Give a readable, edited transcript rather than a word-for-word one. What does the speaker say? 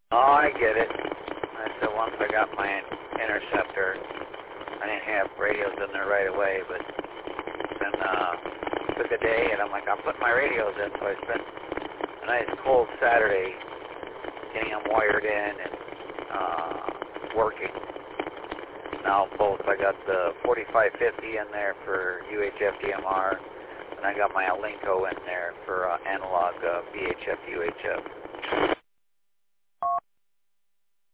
Oh, I get it. I said once I got my interceptor, I didn't have radios in there right away, but then took a day, and I'm like, I'm putting my radios in, so I spent a nice cold Saturday getting them wired in and working. Now both, I got the 4550 in there for UHF DMR, and I got my Alinco in there for analog VHF UHF.